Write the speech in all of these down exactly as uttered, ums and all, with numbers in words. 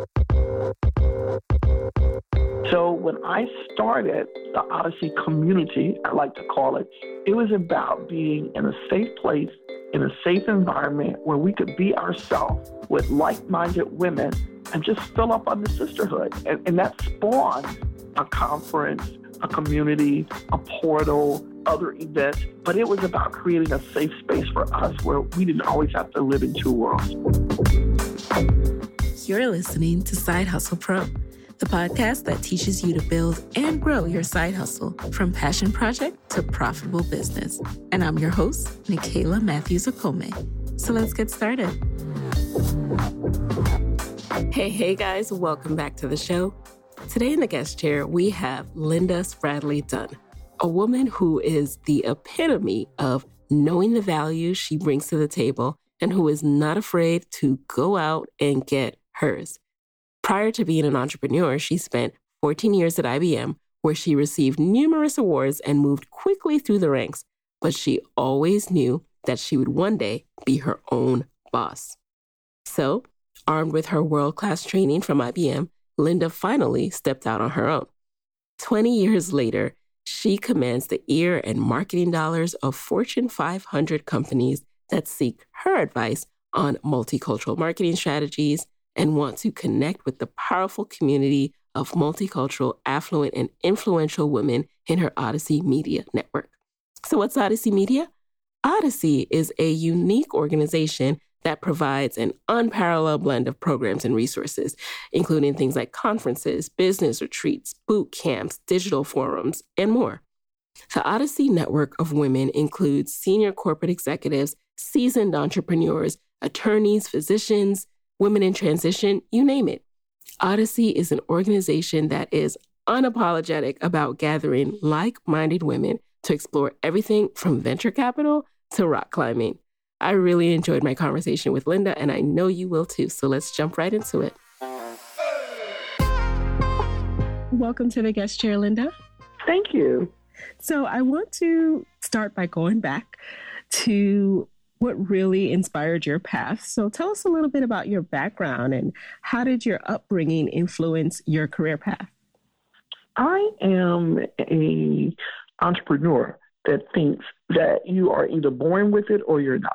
So when I started the Odyssey community, I like to call it, it was about being in a safe place, in a safe environment where we could be ourselves with like-minded women and just fill up on the sisterhood. And, and that spawned a conference, a community, a portal, other events. But it was about creating a safe space for us where we didn't always have to live in two worlds. You're listening to Side Hustle Pro, the podcast that teaches you to build and grow your side hustle from passion project to profitable business. And I'm your host, Nicaila Matthews-Okome. So let's get started. Hey, hey guys, welcome back to the show. Today in the guest chair, we have Linda Spradley Dunn, a woman who is the epitome of knowing the value she brings to the table and who is not afraid to go out and get hers. Prior to being an entrepreneur, she spent fourteen years at I B M, where she received numerous awards and moved quickly through the ranks. But she always knew that she would one day be her own boss. So, armed with her world-class training from I B M, Linda finally stepped out on her own. twenty years later, she commands the ear and marketing dollars of Fortune five hundred companies that seek her advice on multicultural marketing strategies and want to connect with the powerful community of multicultural, affluent, and influential women in her Odyssey Media network. So what's Odyssey Media? Odyssey is a unique organization that provides an unparalleled blend of programs and resources, including things like conferences, business retreats, boot camps, digital forums, and more. The Odyssey network of women includes senior corporate executives, seasoned entrepreneurs, attorneys, physicians, women in transition, you name it. Odyssey is an organization that is unapologetic about gathering like-minded women to explore everything from venture capital to rock climbing. I really enjoyed my conversation with Linda, and I know you will too. So let's jump right into it. Welcome to the guest chair, Linda. Thank you. So I want to start by going back to what really inspired your path. So tell us a little bit about your background and how did your upbringing influence your career path? I am a entrepreneur that thinks that you are either born with it or you're not.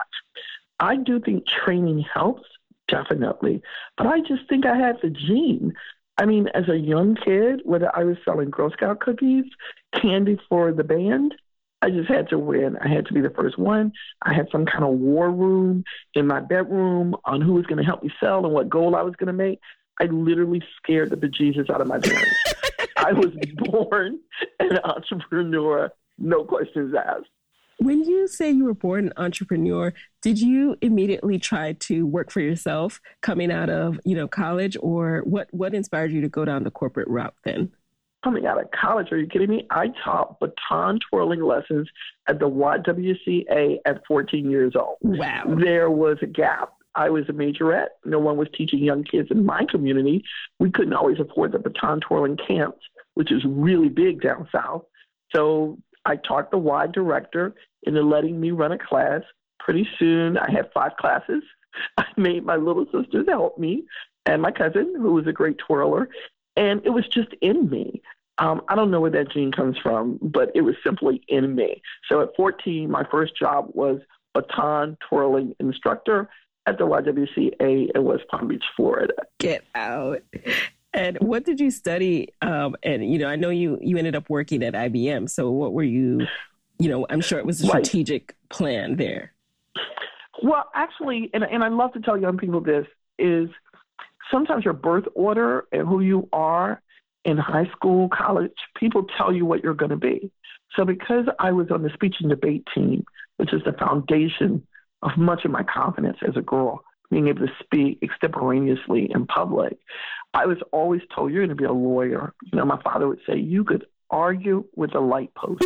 I do think training helps, definitely, but I just think I had the gene. I mean, as a young kid, whether I was selling Girl Scout cookies, candy for the band, I just had to win. I had to be the first one. I had some kind of war room in my bedroom on who was going to help me sell and what goal I was going to make. I literally scared the bejesus out of my parents. I was born an entrepreneur, no questions asked. When you say you were born an entrepreneur, did you immediately try to work for yourself coming out of, you know, college, or what, what inspired you to go down the corporate route then? Coming out of college, are you kidding me? I taught baton twirling lessons at the Y W C A at fourteen years old. Wow. There was a gap. I was a majorette. No one was teaching young kids in my community. We couldn't always afford the baton twirling camps, which is really big down south. So I taught the Y director into letting me run a class. Pretty soon, I had five classes. I made my little sisters help me and my cousin, who was a great twirler. And it was just in me. Um, I don't know where that gene comes from, but it was simply in me. So at fourteen, my first job was baton twirling instructor at the Y W C A in West Palm Beach, Florida. Get out. And what did you study? Um, and, you know, I know you, you ended up working at I B M. So what were you, you know, I'm sure it was a strategic right. plan there. Well, actually, and, and I love to tell young people this, is sometimes your birth order and who you are in high school, college, people tell you what you're going to be. So because I was on the speech and debate team, which is the foundation of much of my confidence as a girl, being able to speak extemporaneously in public, I was always told, you're going to be a lawyer. You know, my father would say, you could argue with a light post.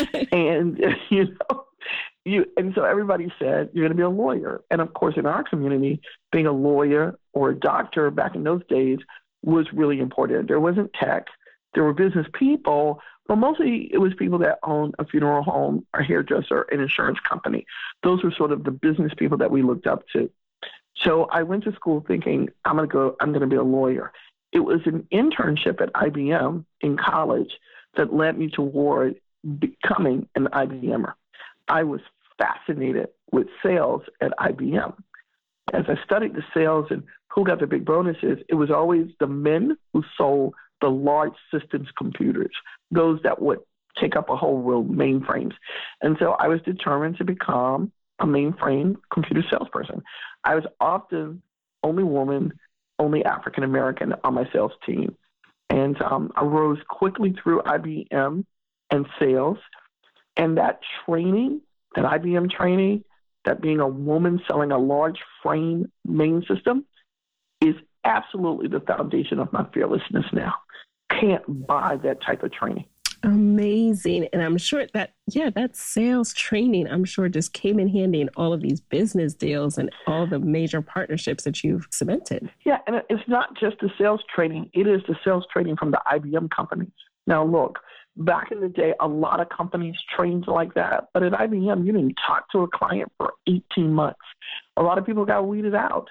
and, you know, You, and so everybody said, you're going to be a lawyer. And of course, in our community, being a lawyer or a doctor back in those days was really important. There wasn't tech. There were business people, but mostly it was people that owned a funeral home, a hairdresser, an insurance company. Those were sort of the business people that we looked up to. So I went to school thinking I'm going to go, I'm going to be a lawyer. It was an internship at I B M in college that led me toward becoming an I B M er. I was fascinated with sales at I B M. As I studied the sales and who got the big bonuses, it was always the men who sold the large systems computers, those that would take up a whole room, mainframes. And so I was determined to become a mainframe computer salesperson. I was often only woman, only African American on my sales team. And um, I rose quickly through I B M and sales. And that training, that I B M training, that being a woman selling a large frame main system is absolutely the foundation of my fearlessness now. Can't buy that type of training. Amazing. And I'm sure that, yeah, that sales training, I'm sure just came in handy in all of these business deals and all the major partnerships that you've cemented. Yeah, and it's not just the sales training. It is the sales training from the I B M companies. Now, look, back in the day, a lot of companies trained like that. But at I B M, you didn't talk to a client for eighteen months. A lot of people got weeded out.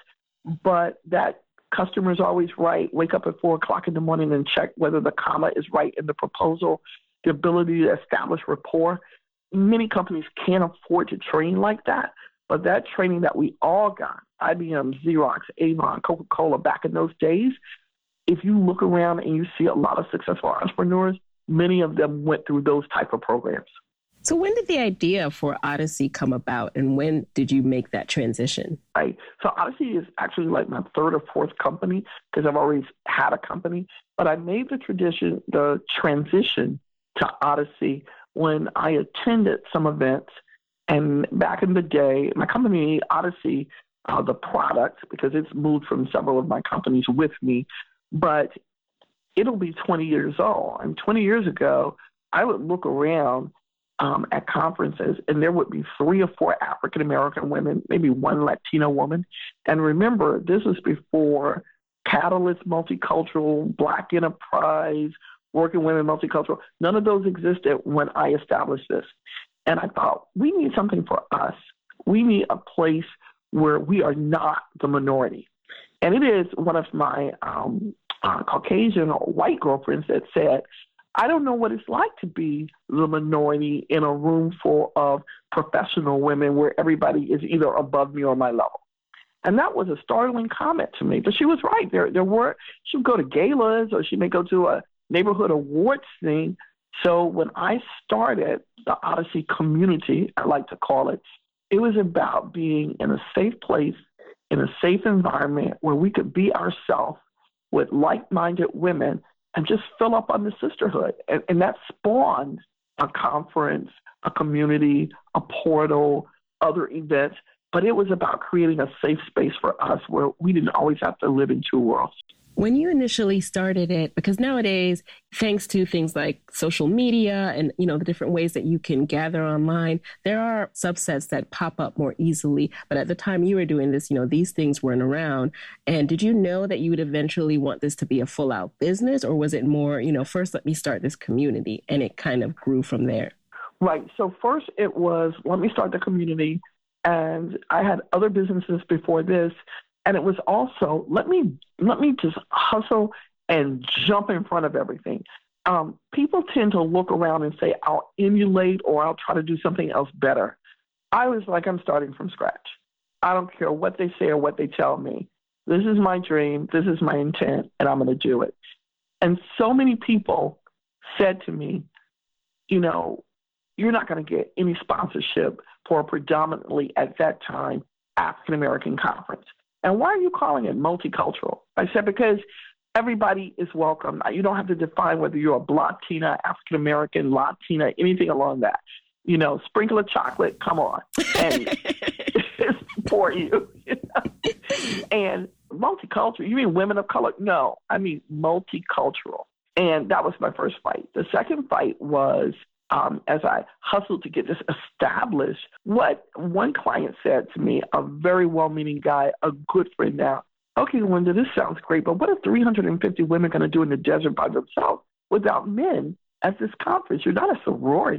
But that customer's always right. Wake up at four o'clock in the morning and check whether the comma is right in the proposal, the ability to establish rapport. Many companies can't afford to train like that. But that training that we all got, I B M, Xerox, Avon, Coca-Cola, back in those days, if you look around and you see a lot of successful entrepreneurs, many of them went through those type of programs. So when did the idea for Odyssey come about, and when did you make that transition? Right. So Odyssey is actually like my third or fourth company because I've always had a company. But I made the tradition, the transition to Odyssey when I attended some events. And back in the day, my company, Odyssey, uh, the product, because it's moved from several of my companies with me, but it'll be twenty years old. And twenty years ago, I would look around um, at conferences, and there would be three or four African-American women, maybe one Latino woman. And remember, this was before Catalyst Multicultural, Black Enterprise, Working Women Multicultural. None of those existed when I established this. And I thought, we need something for us. We need a place where we are not the minority. And it is one of my um, uh, Caucasian or white girlfriends that said, I don't know what it's like to be the minority in a room full of professional women where everybody is either above me or my level. And that was a startling comment to me. But she was right. There, there were, she would go to galas or she may go to a neighborhood awards thing. So when I started the Odyssey community, I like to call it, it was about being in a safe place, in a safe environment where we could be ourselves with like-minded women and just fill up on the sisterhood. And, and that spawned a conference, a community, a portal, other events. But it was about creating a safe space for us where we didn't always have to live in two worlds. When you initially started it, because nowadays, thanks to things like social media and, you know, the different ways that you can gather online, there are subsets that pop up more easily. But at the time you were doing this, you know, these things weren't around. And did you know that you would eventually want this to be a full out business? Or was it more, you know, first let me start this community, and it kind of grew from there? Right. So first it was, let me start the community. And I had other businesses before this. And it was also, let me let me just hustle and jump in front of everything. Um, people tend to look around and say, I'll emulate or I'll try to do something else better. I was like, I'm starting from scratch. I don't care what they say or what they tell me. This is my dream. This is my intent, and I'm going to do it. And so many people said to me, you know, you're not going to get any sponsorship for a predominantly, at that time, African-American conference. And why are you calling it multicultural? I said, because everybody is welcome. You don't have to define whether you're a Blatina, African-American, Latina, anything along that. You know, sprinkle of chocolate, come on. And it's for you. you know? And multicultural, you mean women of color? No, I mean multicultural. And that was my first fight. The second fight was, Um, as I hustled to get this established, what one client said to me, a very well-meaning guy, a good friend now, okay, Linda, this sounds great, but what are three hundred fifty women going to do in the desert by themselves without men at this conference? You're not a sorority.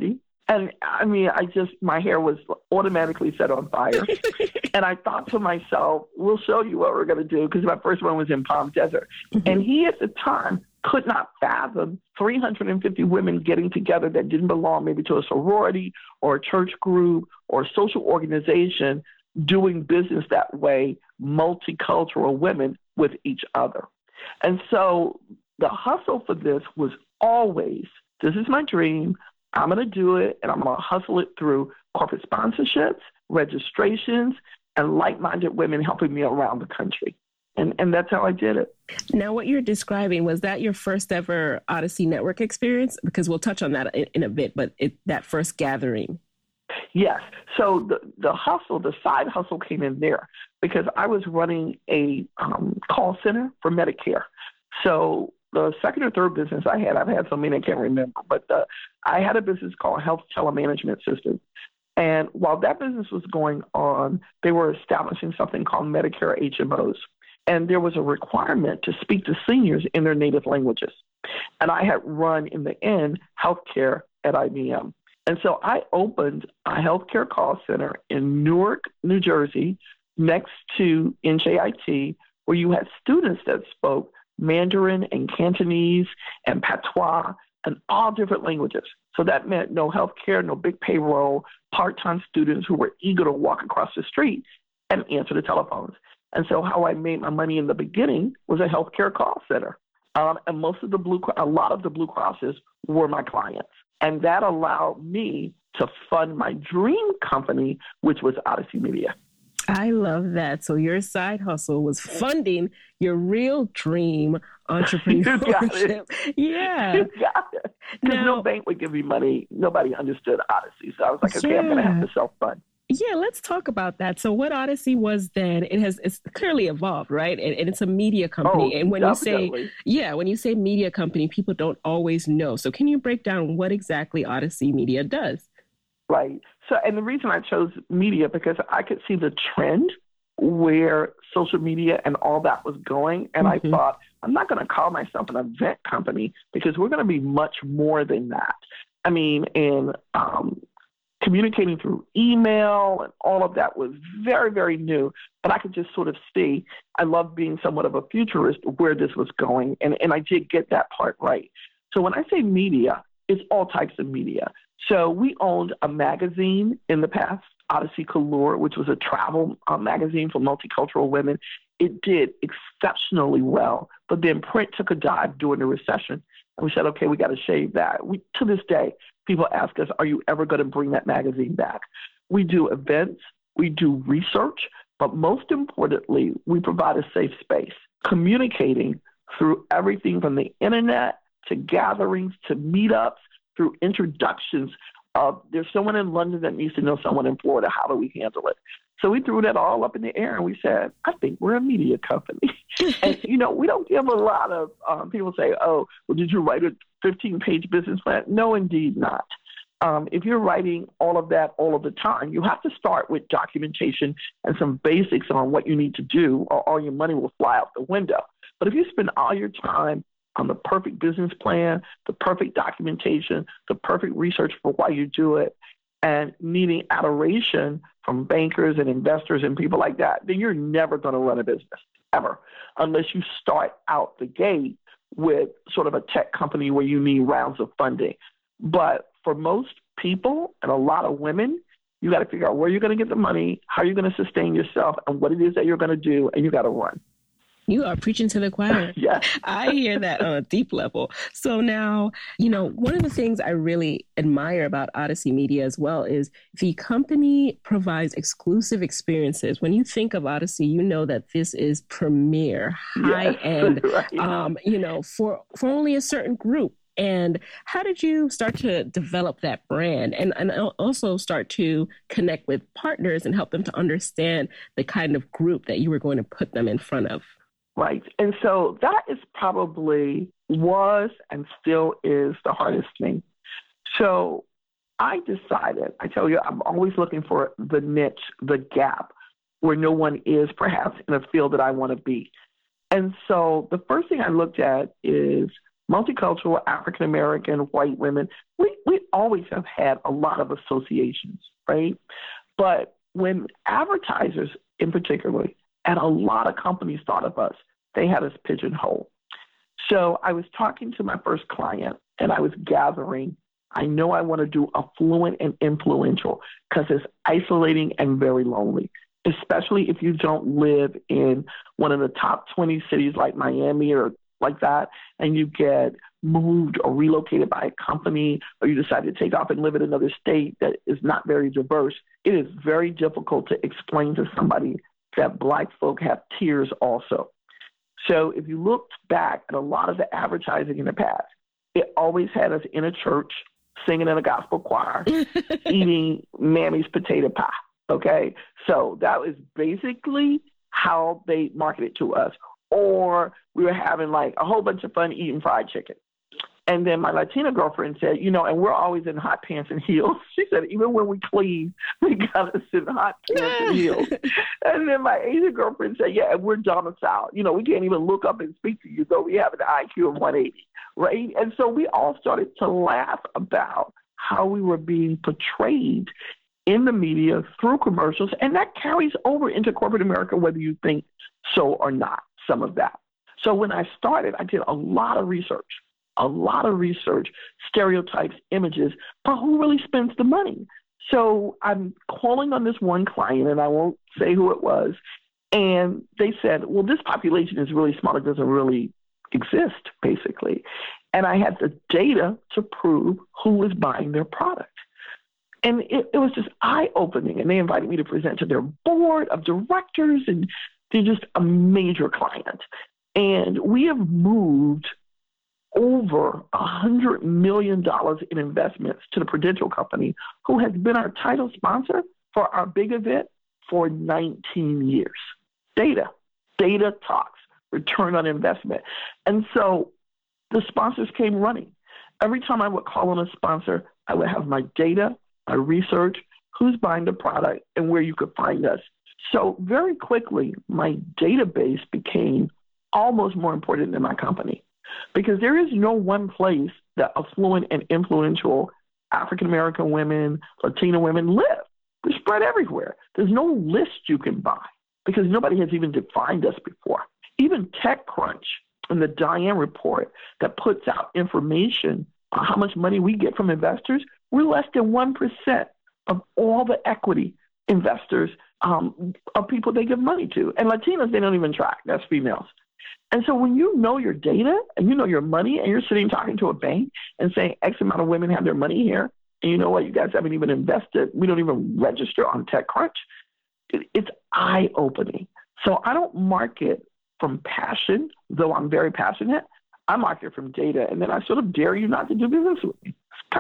And I mean, I just, my hair was automatically set on fire. And I thought to myself, we'll show you what we're going to do, because my first one was in Palm Desert. Mm-hmm. And he at the time could not fathom three hundred fifty women getting together that didn't belong maybe to a sorority or a church group or a social organization doing business that way, multicultural women with each other. And so the hustle for this was always, this is my dream. I'm going to do it, and I'm going to hustle it through corporate sponsorships, registrations, and like-minded women helping me around the country. And and that's how I did it. Now, what you're describing, was that your first ever Odyssey Network experience? Because we'll touch on that in, in a bit, but it, that first gathering. Yes. So the, the hustle, the side hustle came in there because I was running a um, call center for Medicare. So the second or third business I had, I've had so many I can't remember, but the, I had a business called Health Telemanagement Systems. And while that business was going on, they were establishing something called Medicare H M Os. And there was a requirement to speak to seniors in their native languages. And I had run, in the end, healthcare at I B M. And so I opened a healthcare call center in Newark, New Jersey, next to N J I T, where you had students that spoke Mandarin and Cantonese and Patois and all different languages. So that meant no healthcare, no big payroll, part-time students who were eager to walk across the street and answer the telephones. And so how I made my money in the beginning was a healthcare call center. Um, and most of the Blue, a lot of the Blue Crosses were my clients. And that allowed me to fund my dream company, which was Odyssey Media. I love that. So your side hustle was funding your real dream entrepreneurship. Yeah. You got it. Because no bank would give me money. Nobody understood Odyssey. So I was like, okay, yeah. I'm going to have to self-fund. Yeah, let's talk about that. So what Odyssey was then, it has it's clearly evolved, right? And, and it's a media company. Oh, and when definitely. you say, yeah, when you say media company, people don't always know. So can you break down what exactly Odyssey Media does? Right. So, and the reason I chose media, because I could see the trend where social media and all that was going. And mm-hmm. I thought, I'm not going to call myself an event company, because we're going to be much more than that. I mean, in um, communicating through email and all of that was very, very new. But I could just sort of see, I love being somewhat of a futurist, where this was going. And, and I did get that part right. So when I say media, it's all types of media. So we owned a magazine in the past, Odyssey Couture, which was a travel uh, magazine for multicultural women. It did exceptionally well, but then print took a dive during the recession. And we said, okay, we got to shave that. We, to this day, people ask us, are you ever going to bring that magazine back? We do events, we do research, but most importantly, we provide a safe space, communicating through everything from the internet to gatherings to meetups, through introductions of, there's someone in London that needs to know someone in Florida. How do we handle it? So we threw that all up in the air and we said, I think we're a media company. And, you know, we don't give a lot of, um, people say, oh, well, did you write a fifteen-page business plan? No, indeed not. Um, if you're writing all of that all of the time, you have to start with documentation and some basics on what you need to do, or all your money will fly out the window. But if you spend all your time on the perfect business plan, the perfect documentation, the perfect research for why you do it, and needing adoration from bankers and investors and people like that, then you're never going to run a business, ever, unless you start out the gate with sort of a tech company where you need rounds of funding. But for most people and a lot of women, you got to figure out where you're going to get the money, how you're going to sustain yourself, and what it is that you're going to do, and you got to run. You are preaching to the choir. Yes. I hear that on a deep level. So now, you know, one of the things I really admire about Odyssey Media as well is the company provides exclusive experiences. When you think of Odyssey, you know that this is premier, high-end, yes. right. um, you know, for, for only a certain group. And how did you start to develop that brand and, and also start to connect with partners and help them to understand the kind of group that you were going to put them in front of? Right. And so that is probably was and still is the hardest thing. So I decided, I tell you, I'm always looking for the niche, the gap where no one is perhaps in a field that I want to be. And so the first thing I looked at is multicultural, African American, white women, we, we always have had a lot of associations, right? But when advertisers in particular, and a lot of companies thought of us, they had us pigeonholed. So I was talking to my first client and I was gathering, I know I want to do affluent and influential because it's isolating and very lonely, especially if you don't live in one of the top twenty cities like Miami or like that, and you get moved or relocated by a company, or you decide to take off and live in another state that is not very diverse. It is very difficult to explain to somebody that Black folk have tears also. So if you looked back at a lot of the advertising in the past, it always had us in a church, singing in a gospel choir, eating Mammy's potato pie, okay? So that was basically how they marketed to us. Or we were having like a whole bunch of fun eating fried chicken. And then my Latina girlfriend said, you know, and we're always in hot pants and heels. She said, even when we clean, we got us in hot pants and heels. And then my Asian girlfriend said, yeah, and we're domiciled. You know, we can't even look up and speak to you, though we have an I Q of one eighty, right? And so we all started to laugh about how we were being portrayed in the media through commercials. And that carries over into corporate America, whether you think so or not, some of that. So when I started, I did a lot of research. A lot of research, stereotypes, images, but who really spends the money? So I'm calling on this one client, and I won't say who it was, and they said, well, this population is really small. It doesn't really exist, basically. And I had the data to prove who was buying their product. And it, it was just eye-opening, and they invited me to present to their board of directors, and they're just a major client. And we have moved over one hundred million dollars in investments to the Prudential Company, who has been our title sponsor for our big event for nineteen years. Data. Data talks. Return on investment. And so the sponsors came running. Every time I would call on a sponsor, I would have my data, my research, who's buying the product, and where you could find us. So very quickly, my database became almost more important than my company. Because there is no one place that affluent and influential African-American women, Latina women live. We're spread everywhere. There's no list you can buy because nobody has even defined us before. Even TechCrunch and the Diane report that puts out information on how much money we get from investors, we're less than one percent of all the equity investors um, of people they give money to. And Latinos, they don't even track. That's females. And so when you know your data and you know your money and you're sitting talking to a bank and saying X amount of women have their money here, and you know what, you guys haven't even invested, we don't even register on TechCrunch, it, it's eye-opening. So I don't market from passion, though I'm very passionate. I market from data, and then I sort of dare you not to do business with me.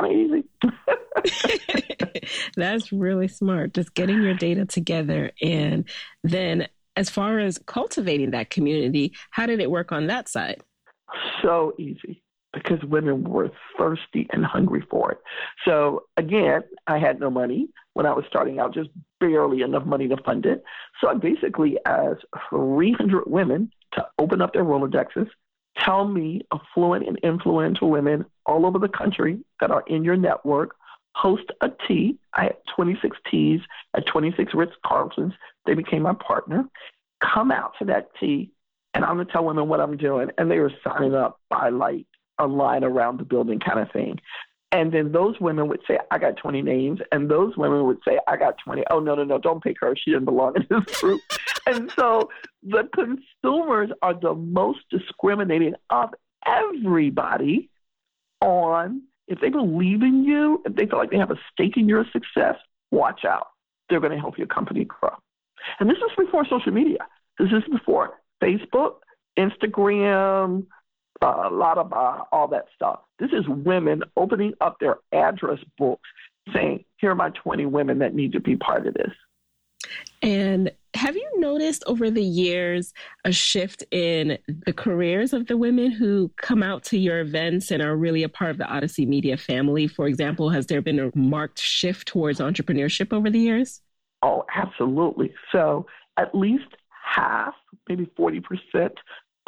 It's kind of easy. That's really smart, just getting your data together. And then as far as cultivating that community, how did it work on that side? So easy, because women were thirsty and hungry for it. So again, I had no money when I was starting out, just barely enough money to fund it. So I basically asked three hundred women to open up their Rolodexes, tell me affluent and influential women all over the country that are in your network, host a tea. I had twenty-six teas at twenty-six Ritz-Carltons. They became my partner. Come out to that tea, and I'm going to tell women what I'm doing. And they were signing up by like a line around the building kind of thing. And then those women would say, I got twenty names. And those women would say, I got twenty. Oh, no, no, no, don't pick her. She didn't belong in this group. And so the consumers are the most discriminating of everybody on if they believe in you, if they feel like they have a stake in your success, watch out. They're going to help your company grow. And this is before social media. This is before Facebook, Instagram, uh, a lot of uh, all that stuff. This is women opening up their address books saying, here are my twenty women that need to be part of this. And have you noticed over the years a shift in the careers of the women who come out to your events and are really a part of the Odyssey Media family? For example, has there been a marked shift towards entrepreneurship over the years? Oh, absolutely. So at least half, maybe forty percent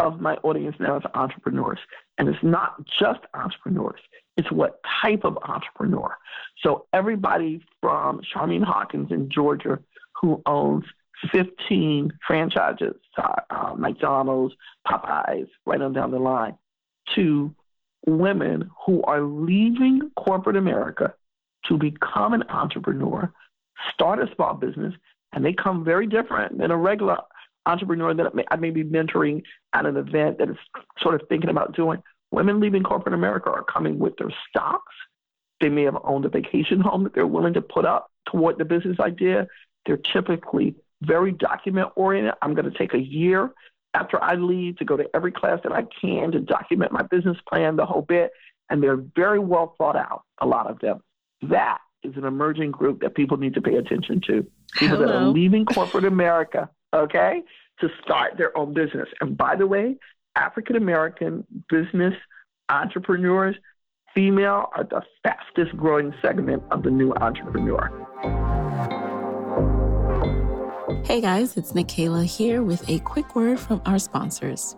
of my audience now is entrepreneurs. And it's not just entrepreneurs. It's what type of entrepreneur. So everybody from Charlene Hawkins in Georgia, who owns fifteen franchises, uh, McDonald's, Popeyes, right on down the line, to women who are leaving corporate America to become an entrepreneur, start a small business, and they come very different than a regular entrepreneur that I may be mentoring at an event that is sort of thinking about doing. Women leaving corporate America are coming with their stocks. They may have owned a vacation home that they're willing to put up toward the business idea. They're typically very document-oriented. I'm going to take a year after I leave to go to every class that I can to document my business plan, the whole bit, and they're very well thought out, a lot of them. That is an emerging group that people need to pay attention to. People Hello. that are leaving corporate America, okay, to start their own business. And by the way, African-American business entrepreneurs, female, are the fastest growing segment of the new entrepreneur. Hey guys, it's Nicaila here with a quick word from our sponsors.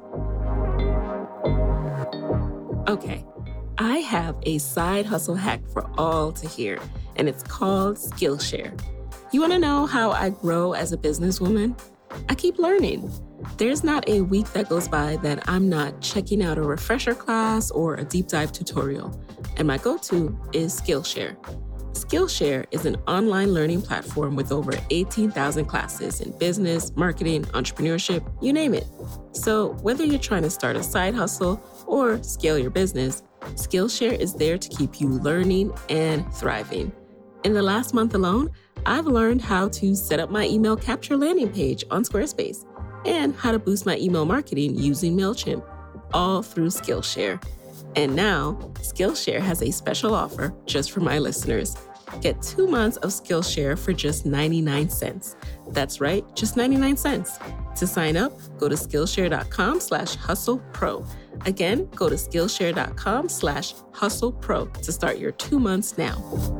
Okay, I have a side hustle hack for all to hear, and it's called Skillshare. You want to know how I grow as a businesswoman? I keep learning. There's not a week that goes by that I'm not checking out a refresher class or a deep dive tutorial, and my go-to is Skillshare. Skillshare is an online learning platform with over eighteen thousand classes in business, marketing, entrepreneurship, you name it. So whether you're trying to start a side hustle or scale your business, Skillshare is there to keep you learning and thriving. In the last month alone, I've learned how to set up my email capture landing page on Squarespace and how to boost my email marketing using MailChimp, all through Skillshare. And now, Skillshare has a special offer just for my listeners. Get two months of Skillshare for just ninety-nine cents. That's right, just ninety-nine cents. To sign up, go to Skillshare.com slash hustle pro. Again, go to Skillshare.com slash hustle pro to start your two months now.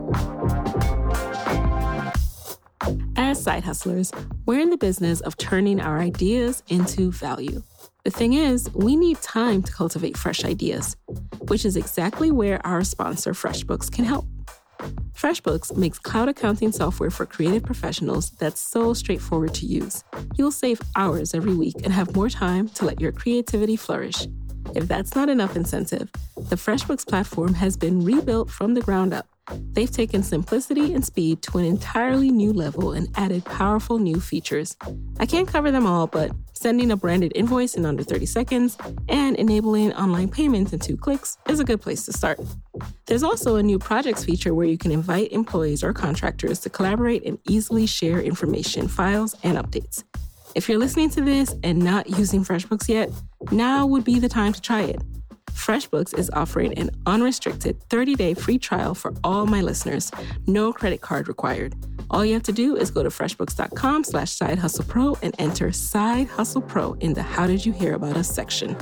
As side hustlers, we're in the business of turning our ideas into value. The thing is, we need time to cultivate fresh ideas, which is exactly where our sponsor, FreshBooks, can help. FreshBooks makes cloud accounting software for creative professionals that's so straightforward to use. You'll save hours every week and have more time to let your creativity flourish. If that's not enough incentive, the FreshBooks platform has been rebuilt from the ground up. They've taken simplicity and speed to an entirely new level and added powerful new features. I can't cover them all, but sending a branded invoice in under thirty seconds and enabling online payments in two clicks is a good place to start. There's also a new projects feature where you can invite employees or contractors to collaborate and easily share information, files, and updates. If you're listening to this and not using FreshBooks yet, now would be the time to try it. FreshBooks is offering an unrestricted thirty-day free trial for all my listeners. No credit card required. All you have to do is go to freshbooks.com slash side hustle pro and enter Side Hustle Pro in the How Did You Hear About Us section.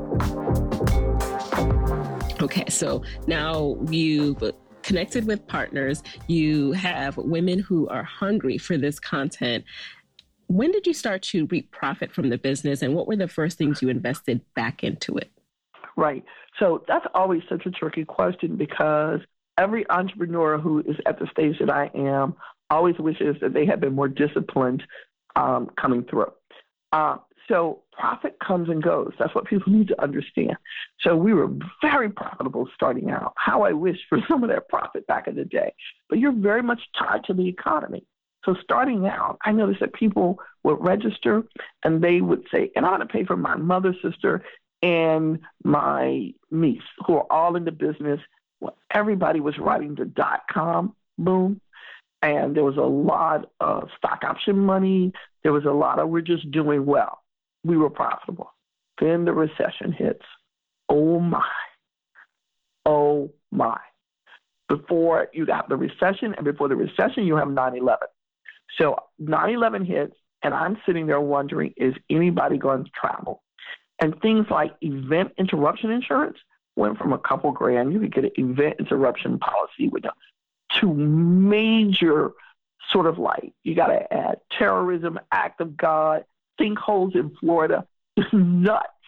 Okay, so now you've connected with partners. You have women who are hungry for this content. When did you start to reap profit from the business, and what were the first things you invested back into it? Right. So that's always such a tricky question because every entrepreneur who is at the stage that I am always wishes that they had been more disciplined um, coming through. Uh, so profit comes and goes. That's what people need to understand. So we were very profitable starting out. How I wish for some of that profit back in the day. But you're very much tied to the economy. So starting out, I noticed that people would register and they would say, and I want to pay for my mother, sister, and my niece, who are all in the business. Well, everybody was riding the dot-com boom, and there was a lot of stock option money. There was a lot of, we're just doing well. We were profitable. Then the recession hits. Oh, my. Oh, my. Before you got the recession, and before the recession, you have nine eleven. So nine eleven hits, and I'm sitting there wondering, is anybody going to travel? And things like event interruption insurance went from a couple grand. You could get an event interruption policy with to major sort of like, you got to add terrorism, act of God, sinkholes in Florida. It's nuts.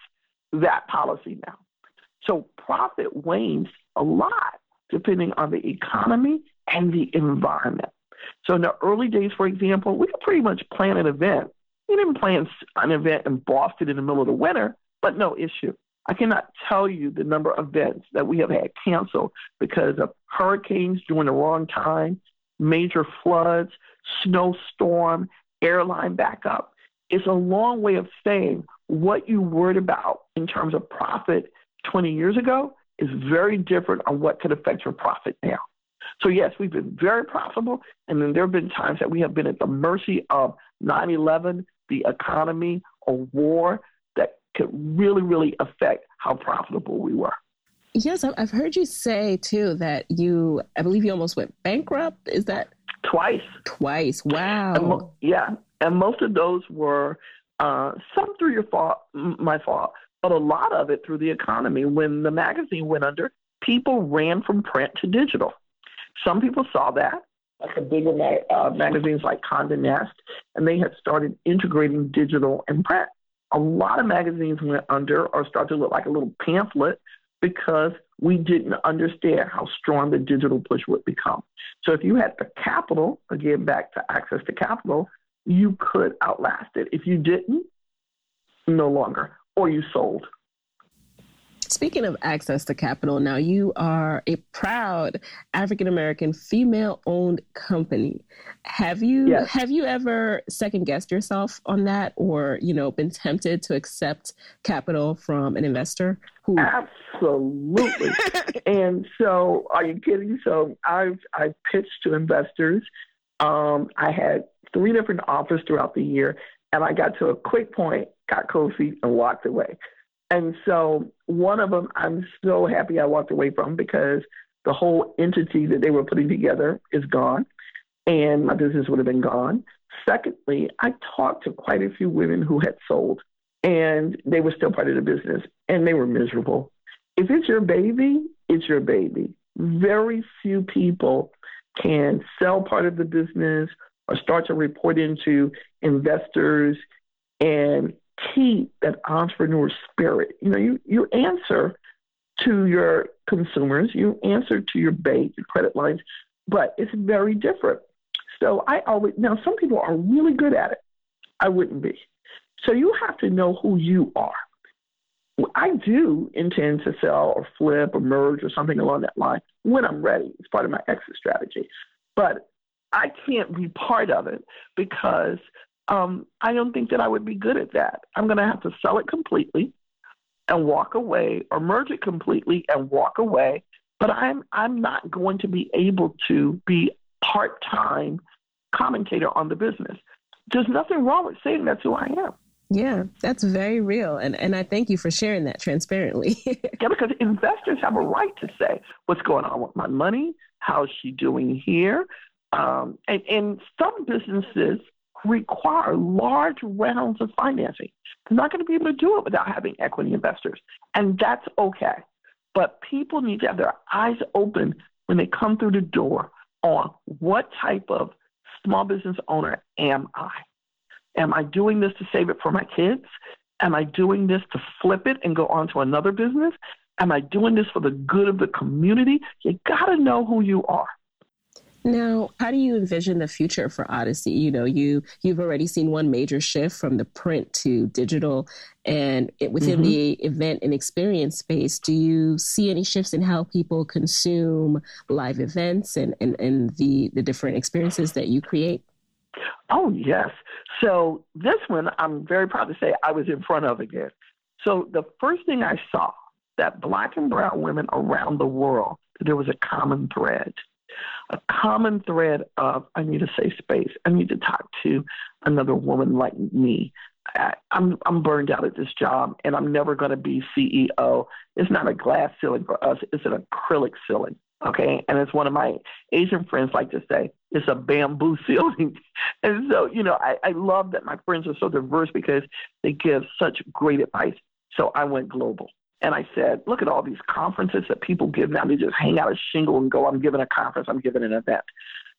that policy now. So profit wanes a lot depending on the economy and the environment. So in the early days, for example, we could pretty much plan an event. We didn't plan an event in Boston in the middle of the winter, but no issue. I cannot tell you the number of events that we have had canceled because of hurricanes during the wrong time, major floods, snowstorm, airline backup. It's a long way of saying what you worried about in terms of profit twenty years ago is very different on what could affect your profit now. So yes, we've been very profitable, and then there have been times that we have been at the mercy of nine eleven, the economy, a war that could really, really affect how profitable we were. Yes, I've heard you say, too, that you, I believe you almost went bankrupt. Is that? Twice. Twice. Wow. And mo- yeah. And most of those were uh, some through your fault, my fault, but a lot of it through the economy. When the magazine went under, people ran from print to digital. Some people saw that, like the bigger ma- uh, magazines like Condé Nast, and they had started integrating digital and print. A lot of magazines went under or started to look like a little pamphlet because we didn't understand how strong the digital push would become. So if you had the capital, again, back to access to capital, you could outlast it. If you didn't, no longer, or you sold. Speaking of access to capital, now you are a proud African-American female-owned company. Have you yes. have you ever second-guessed yourself on that, or you know, been tempted to accept capital from an investor? Who... Absolutely. And so, are you kidding? So I've I pitched to investors. Um, I had three different offers throughout the year, and I got to a quick point, got cold feet, and walked away. And so one of them I'm so happy I walked away from because the whole entity that they were putting together is gone and my business would have been gone. Secondly, I talked to quite a few women who had sold and they were still part of the business and they were miserable. If it's your baby, it's your baby. Very few people can sell part of the business or start to report into investors and keep that entrepreneur spirit. You know, you, you answer to your consumers, you answer to your bank, your credit lines, but it's very different. So I always, now some people are really good at it. I wouldn't be. So you have to know who you are. I do intend to sell or flip or merge or something along that line when I'm ready. It's part of my exit strategy. But I can't be part of it because um, I don't think that I would be good at that. I'm going to have to sell it completely and walk away, or merge it completely and walk away. But I'm I'm not going to be able to be part-time commentator on the business. There's nothing wrong with saying that's who I am. Yeah, that's very real. And and I thank you for sharing that transparently. Yeah, because investors have a right to say what's going on with my money, how's she doing here? Um, and, and some businesses require large rounds of financing. They're not going to be able to do it without having equity investors. And that's okay. But people need to have their eyes open when they come through the door on what type of small business owner am I? Am I doing this to save it for my kids? Am I doing this to flip it and go on to another business? Am I doing this for the good of the community? You got to know who you are. Now, how do you envision the future for Odyssey? You know, you, you've already seen one major shift from the print to digital, and it, within mm-hmm. the event and experience space, do you see any shifts in how people consume live events and, and, and the, the different experiences that you create? Oh, yes. So this one, I'm very proud to say I was in front of again. So the first thing I saw, that Black and brown women around the world, there was a common thread. A common thread of, I need a safe space. I need to talk to another woman like me. I, I'm I'm burned out at this job, and I'm never going to be C E O. It's not a glass ceiling for us. It's an acrylic ceiling, okay? And it's one of my Asian friends like to say, it's a bamboo ceiling. And so, you know, I, I love that my friends are so diverse because they give such great advice. So I went global. And I said, look at all these conferences that people give now. They just hang out a shingle and go, I'm giving a conference, I'm giving an event.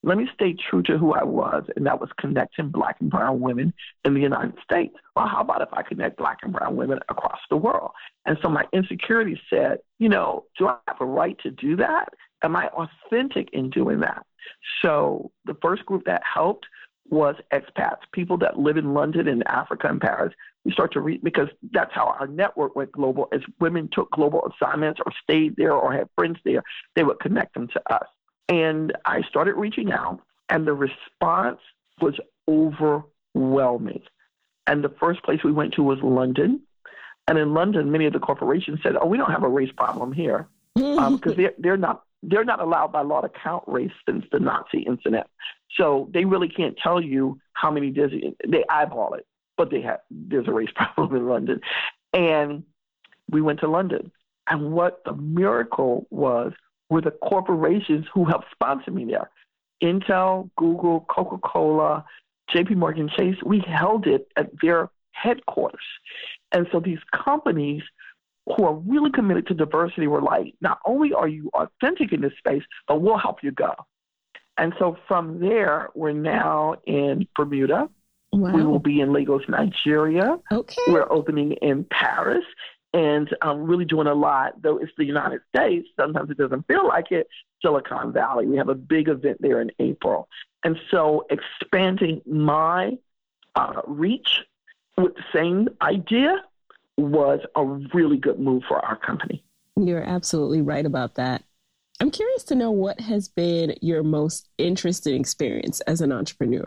let me stay true to who I was, and that was connecting Black and brown women in the United States. Well, how about if I connect Black and brown women across the world? And so my insecurity said, you know, do I have a right to do that? Am I authentic in doing that? So the first group that helped was expats, people that live in London and Africa and Paris. We start to read, because that's how our network went global. As women took global assignments or stayed there or had friends there, they would connect them to us. And I started reaching out, and the response was overwhelming. And the first place we went to was London. And in London, many of the corporations said, oh, we don't have a race problem here, um, because they're, they're not they're not allowed by law to count race since the Nazi incident. So they really can't tell you how many, they eyeball it, but they have, there's a race problem in London. And we went to London. And what the miracle was, were the corporations who helped sponsor me there. Intel, Google, Coca-Cola, J P Morgan Chase, we held it at their headquarters. And so these companies who are really committed to diversity were like, not only are you authentic in this space, but we'll help you go. And so from there, we're now in Bermuda. Wow. We will be in Lagos, Nigeria. Okay. We're opening in Paris. And um, really doing a lot, though it's the United States. Sometimes it doesn't feel like it. Silicon Valley. We have a big event there in April. And so expanding my uh, reach with the same idea was a really good move for our company. You're absolutely right about that. I'm curious to know what has been your most interesting experience as an entrepreneur.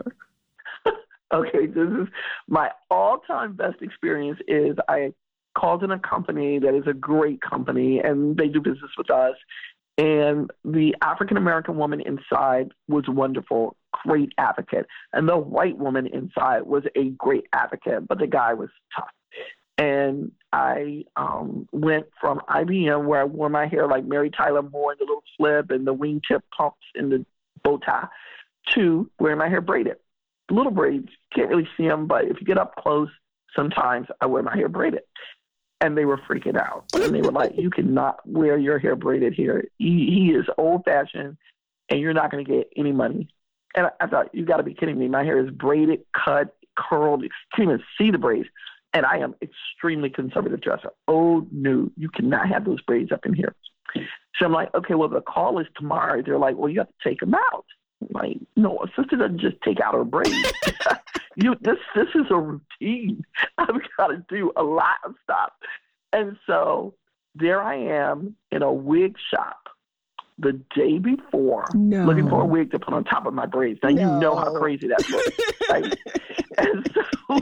Okay, this is my all-time best experience is I called in a company that is a great company, and they do business with us. And the African-American woman inside was wonderful, great advocate. And the white woman inside was a great advocate, but the guy was tough. And I um, went from I B M, where I wore my hair like Mary Tyler Moore in the little flip and the wingtip pumps in the bow tie, to wearing my hair braided. Little braids, can't really see them, but if you get up close, sometimes I wear my hair braided. And they were freaking out. And they were like, you cannot wear your hair braided here. He, he is old-fashioned, and you're not going to get any money. And I, I thought, you got to be kidding me. My hair is braided, cut, curled. You can't even see the braids. And I am extremely conservative dresser. Oh, no, you cannot have those braids up in here. So I'm like, okay, well, the call is tomorrow. They're like, well, you have to take them out. I'm like, no, a sister doesn't just take out her braids. you, this, this is a routine. I've got to do a lot of stuff. And so there I am in a wig shop the day before, no. looking for a wig to put on top of my braids. Now, no. you know how crazy that looks, right? And so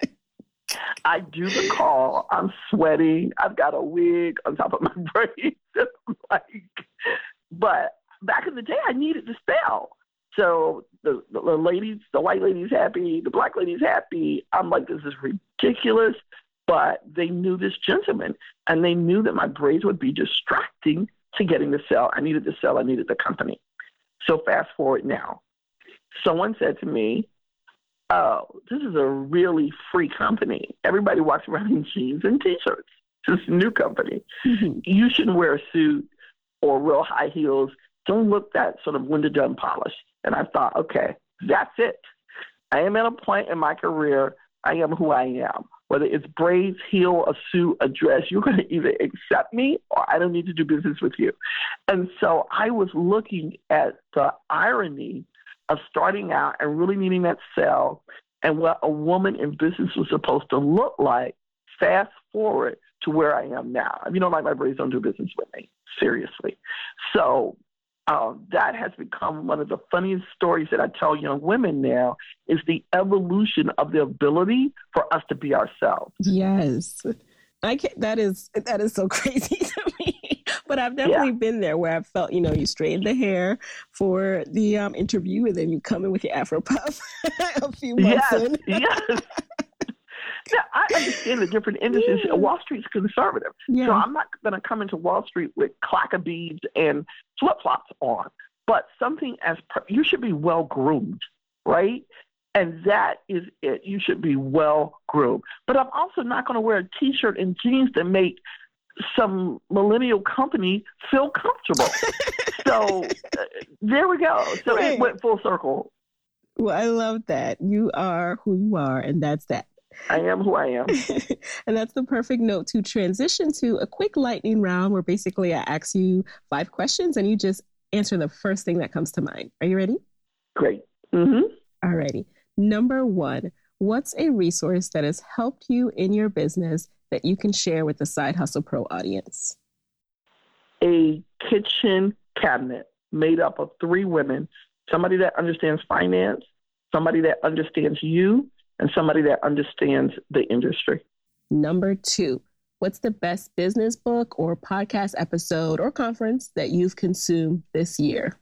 I do the call. I'm sweating. I've got a wig on top of my braids. like, but back in the day, I needed to sell. So the, the, the ladies, the white lady's happy, the black lady's happy. I'm like, this is ridiculous. But they knew this gentleman, and they knew that my braids would be distracting to getting the sell. I needed to sell. I needed the company. So fast forward now. Someone said to me, oh, this is a really free company. Everybody walks around in jeans and T-shirts. This is a new company. Mm-hmm. You shouldn't wear a suit or real high heels. Don't look that sort of Linda Dunn polished. And I thought, okay, that's it. I am at a point in my career. I am who I am. Whether it's braids, heel, a suit, a dress, you're going to either accept me or I don't need to do business with you. And so I was looking at the irony of starting out and really needing that sell and what a woman in business was supposed to look like. Fast forward to where I am now. If you don't like my braids, don't do business with me. Seriously. So Um, that has become one of the funniest stories that I tell young women now, is the evolution of the ability for us to be ourselves. Yes. I can't, that is, that is so crazy to me, but I've definitely yeah. been there where I felt, you know, you straighten the hair for the um, interview and then you come in with your Afro puff a few months yes, in. yes. Yeah, I understand the different industries. Yeah. Wall Street's conservative. Yeah. So I'm not going to come into Wall Street with clacker beads and flip-flops on. But something as, per- you should be well-groomed, right? And that is it. You should be well-groomed. But I'm also not going to wear a T-shirt and jeans that make some millennial company feel comfortable. So uh, there we go. So right. It went full circle. Well, I love that. You are who you are, and that's that. I am who I am. And that's the perfect note to transition to a quick lightning round where basically I ask you five questions and you just answer the first thing that comes to mind. Are you ready? Great. Mm-hmm. All righty. Number one, what's a resource that has helped you in your business that you can share with the Side Hustle Pro audience? A kitchen cabinet made up of three women, somebody that understands finance, somebody that understands you, and somebody that understands the industry. Number two, what's the best business book or podcast episode or conference that you've consumed this year?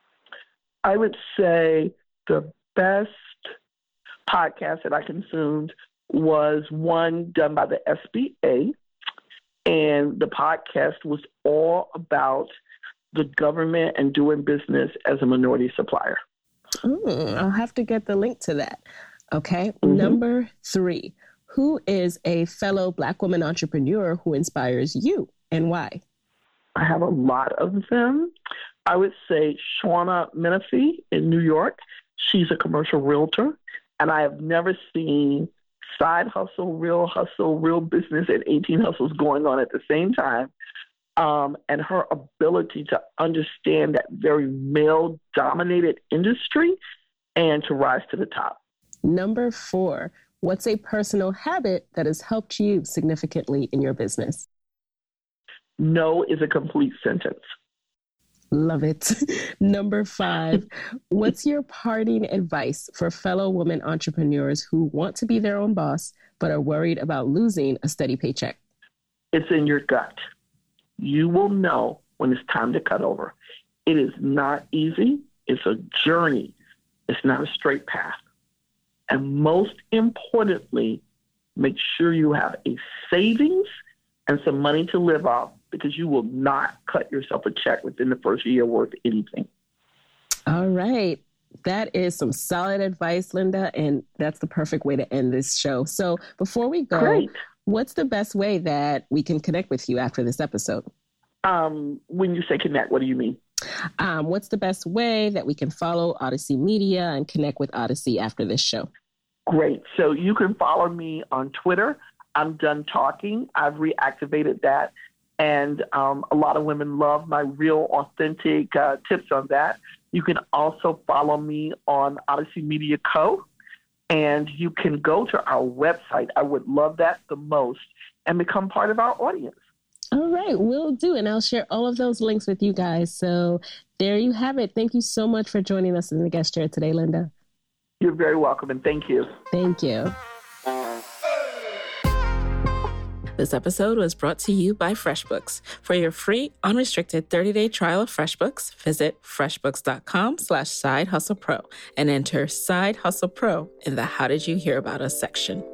I would say the best podcast that I consumed was one done by the S B A, and the podcast was all about the government and doing business as a minority supplier. Mm, I'll have to get the link to that. Okay. Mm-hmm. Number three, who is a fellow Black woman entrepreneur who inspires you and why? I have a lot of them. I would say Shauna Menifee in New York. She's a commercial realtor, and I have never seen side hustle, real hustle, real business, and eighteen hustles going on at the same time. Um, and her ability to understand that very male-dominated industry and to rise to the top. Number four, what's a personal habit that has helped you significantly in your business? No is a complete sentence. Love it. Number five, what's your parting advice for fellow women entrepreneurs who want to be their own boss, but are worried about losing a steady paycheck? It's in your gut. You will know when it's time to cut over. It is not easy. It's a journey. It's not a straight path. And most importantly, make sure you have a savings and some money to live off, because you will not cut yourself a check within the first year worth anything. All right. That is some solid advice, Linda, and that's the perfect way to end this show. So before we go, Great. What's the best way that we can connect with you after this episode? Um, when you say connect, what do you mean? Um, what's the best way that we can follow Odyssey Media and connect with Odyssey after this show? Great. So you can follow me on Twitter. I'm done talking. I've reactivated that. And um, a lot of women love my real, authentic uh, tips on that. You can also follow me on Odyssey Media Co. And you can go to our website. I would love that the most, and become part of our audience. All right, will do. And I'll share all of those links with you guys. So there you have it. Thank you so much for joining us in the guest chair today, Linda. You're very welcome, and thank you. Thank you. This episode was brought to you by FreshBooks. For your free, unrestricted thirty-day trial of FreshBooks, visit freshbooks.com slash Side Hustle Pro and enter Side Hustle Pro in the How Did You Hear About Us section.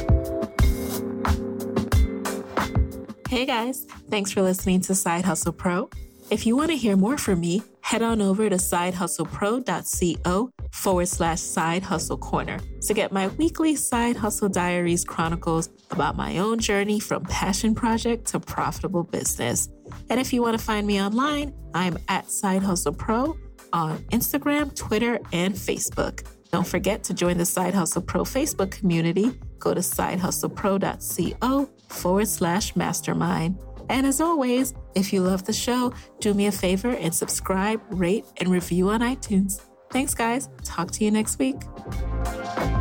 Hey guys, thanks for listening to Side Hustle Pro. If you want to hear more from me, head on over to sidehustlepro.co forward slash side hustle corner to get my weekly Side Hustle Diaries chronicles about my own journey from passion project to profitable business. And if you want to find me online, I'm at Side Hustle Pro on Instagram, Twitter, and Facebook. Don't forget to join the Side Hustle Pro Facebook community. Go to sidehustlepro.co forward slash mastermind. And as always, if you love the show, do me a favor and subscribe, rate, and review on iTunes. Thanks, guys. Talk to you next week.